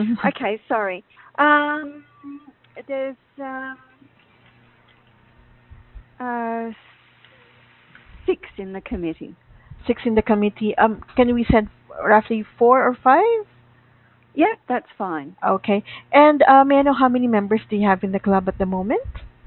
Okay, sorry. Um, there's uh, six in the committee. Six in the committee. Can we send roughly four or five? Yeah, that's fine. Okay. And may I know how many members do you have in the club at the moment?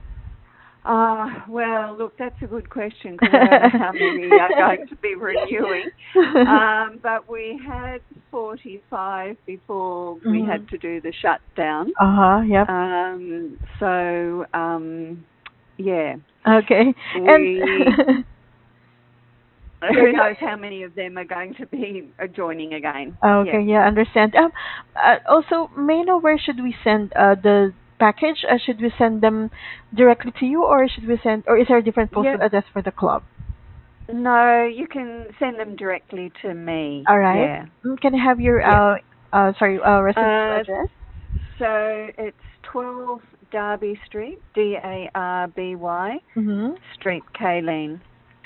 Well, look, that's a good question because I don't know how many are going to be renewing. But we had 45 before we had Mhm. to do the shutdown. Uh-huh, yep. So, yeah, Okay. And we sorry, who go knows ahead. how many of them are going to be joining again. Yeah. Okay, yeah, understand. Also, may I know where should we send the package? Should we send them directly to you, or should we send, or is there a different postal Yep. address for the club? No, you can send them directly to me. All right. Yeah. Can I have your Yeah. residential Uh, address? so it's 12 Darby Street, Darby Mhm. Street, Kaleen,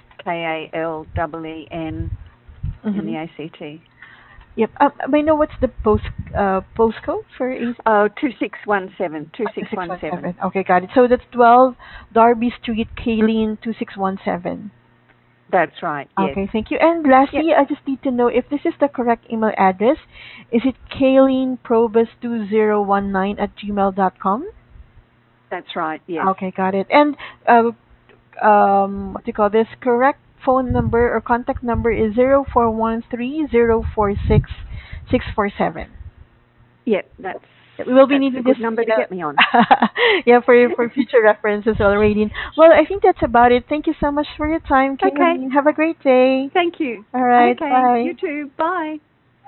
Kalleen in Mhm. the ACT. Yep. May I know what's the postcode for AC? Oh, 2617, Two six one 2617. seven. Okay, got it. So that's 12 Darby Street, Kaleen 2617. That's right, yes. Okay, thank you. And Yep, lastly, I just need to know if this is the correct email address. Is it kayleenprobus2019 @gmail.com? that's right, yes. Okay, got it. And uh, what do you call this? Correct phone number or contact number is 0413046647. Yep, We will be that's a needing this, good number to get me on. yeah, for future reference as well, Radine. Well, I think that's about it. Thank you so much for your time, Okay, Kayleen. Have a great day. thank you. All right, Okay, bye. you too. Bye.